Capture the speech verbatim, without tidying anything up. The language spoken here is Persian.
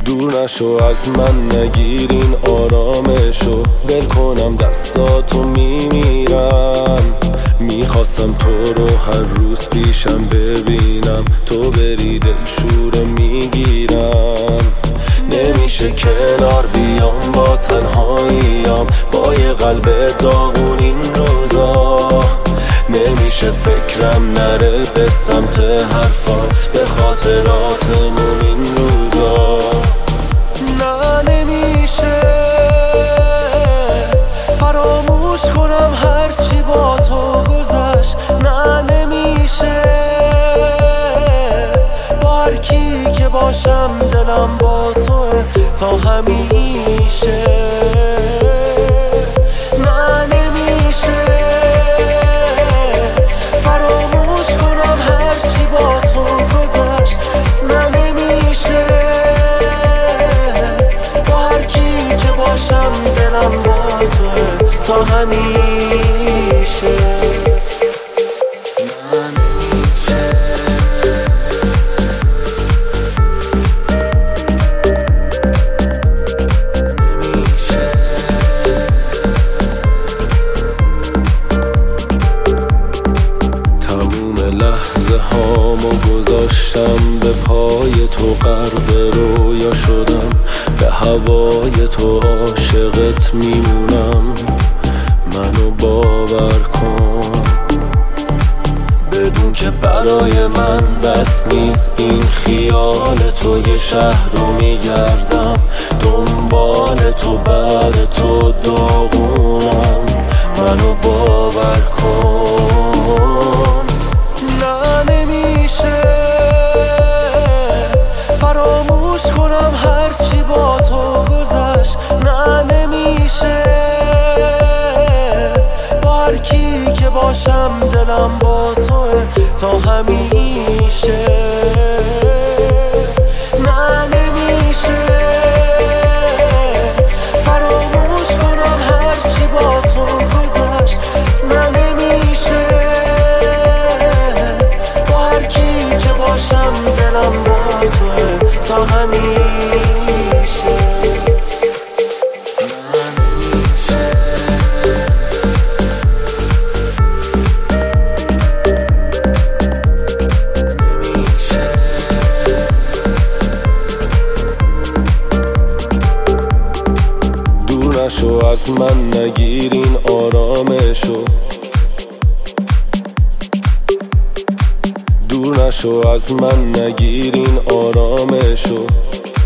دور نشو از من، نگیر این آرامشو. ول کنم دستاتو میمیرم، میخواستم تو رو هر روز پیشم ببینم، تو بری دلشوره میگیرم. نمیشه کنار بیام با تنهاییم، با یه قلب داغون این روزا. نمیشه فکرم نره به سمت حرفات، به خاطراتمون این روزا. نه نمیشه فراموش کنم هرچی با تو گذشت. نه نمیشه با هر کی که باشم دلم با توه تا همیشه. نه نمیشه فراموش کنم هرچی با تو گذشت. نه نمیشه با هر کی که باشم دلم با توه تا همیشه. لحظه هامو گذاشتم به پای تو، غرق رویا شدم، به هوای تو عاشقت میمونم. منو باور کن، بدون که برای من بس نیست این خیال تو. یه شهر رو میگردم دنبال تو، بعد تو داغونم. منو باور کن. نه نمیشه فراموش کنم هرچی با تو گذشت. نه نمیشه با هر کی که باشم دلم با توه تا همیشه. نه نمیشه فراموش کنم هرچی با تو گذشت. نه نمیشه با هر کی که باشم دلم با توه تا همیشه. دور نشو از من، نگیر این آرامشو. دور نشو از من، نگیر این آرامشو.